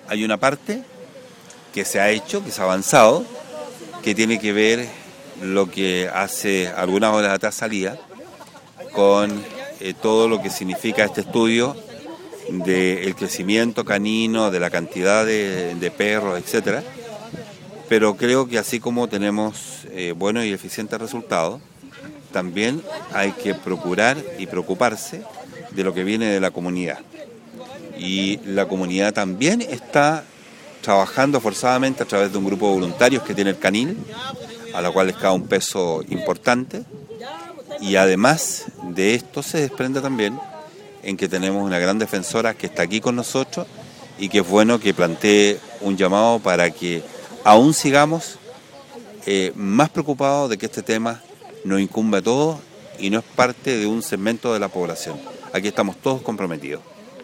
hay una parte que se ha hecho, que se ha avanzado, que tiene que ver lo que hace algunas horas atrás salía con todo lo que significa este estudio del crecimiento canino, de la cantidad de perros, etcétera. Pero creo que así como tenemos buenos y eficientes resultados, también hay que procurar y preocuparse de lo que viene de la comunidad. Y la comunidad también está trabajando forzadamente a través de un grupo de voluntarios que tiene el canil, a la cual les cae un peso importante. Y además de esto se desprende también en que tenemos una gran defensora que está aquí con nosotros y que es bueno que plantee un llamado para que aún sigamos más preocupados de que este tema nos incumbe a todos y no es parte de un segmento de la población. Aquí estamos todos comprometidos.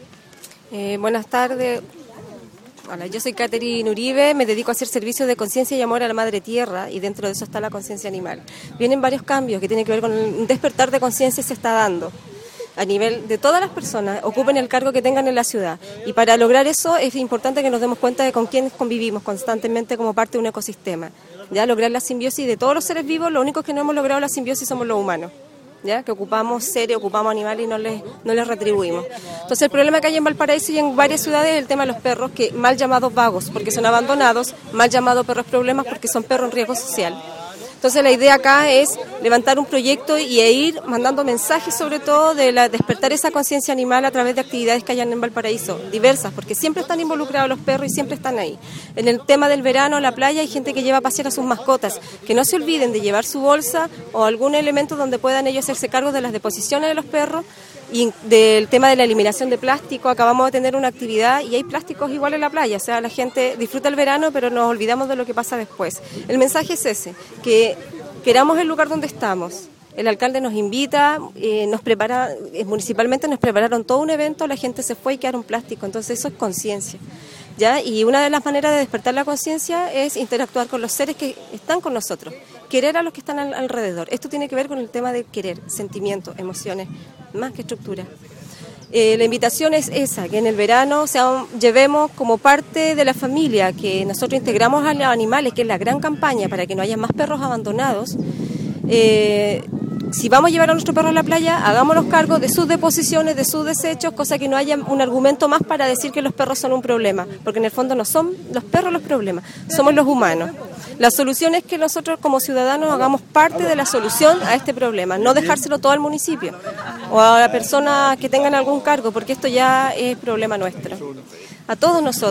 Buenas tardes. Hola, yo soy Catherine Uribe, me dedico a hacer servicios de conciencia y amor a la madre tierra y dentro de eso está la conciencia animal. Vienen varios cambios que tienen que ver con un despertar de conciencia que se está dando a nivel de todas las personas, ocupen el cargo que tengan en la ciudad. Y para lograr eso es importante que nos demos cuenta de con quiénes convivimos constantemente como parte de un ecosistema. Ya lograr la simbiosis de todos los seres vivos, lo único que no hemos logrado la simbiosis somos los humanos. ¿Ya? Que ocupamos seres, ocupamos animales y no les retribuimos. Entonces el problema que hay en Valparaíso y en varias ciudades es el tema de los perros, que mal llamados vagos porque son abandonados, mal llamados perros problemas porque son perros en riesgo social. Entonces la idea acá es levantar un proyecto y ir mandando mensajes sobre todo de despertar esa conciencia animal a través de actividades que hayan en Valparaíso, diversas, porque siempre están involucrados los perros y siempre están ahí. En el tema del verano, la playa, hay gente que lleva a pasear a sus mascotas, que no se olviden de llevar su bolsa o algún elemento donde puedan ellos hacerse cargo de las deposiciones de los perros. Y del tema de la eliminación de plástico, acabamos de tener una actividad y hay plásticos igual en la playa, o sea, la gente disfruta el verano pero nos olvidamos de lo que pasa después. El mensaje es ese, que queramos el lugar donde estamos. El alcalde nos invita, nos prepara, municipalmente nos prepararon todo un evento, la gente se fue y quedaron plástico, entonces eso es conciencia. ¿Ya? Y una de las maneras de despertar la conciencia es interactuar con los seres que están con nosotros, querer a los que están alrededor. Esto tiene que ver con el tema de querer, sentimientos, emociones, más que estructura. La invitación es esa, que en el verano llevemos como parte de la familia, que nosotros integramos a los animales, que es la gran campaña para que no haya más perros abandonados. Si vamos a llevar a nuestro perro a la playa, hagámonos cargo de sus deposiciones, de sus desechos, cosa que no haya un argumento más para decir que los perros son un problema, porque en el fondo no son los perros los problemas, somos los humanos. La solución es que nosotros como ciudadanos hagamos parte de la solución a este problema, no dejárselo todo al municipio o a la persona que tengan algún cargo, porque esto ya es problema nuestro. A todos nosotros.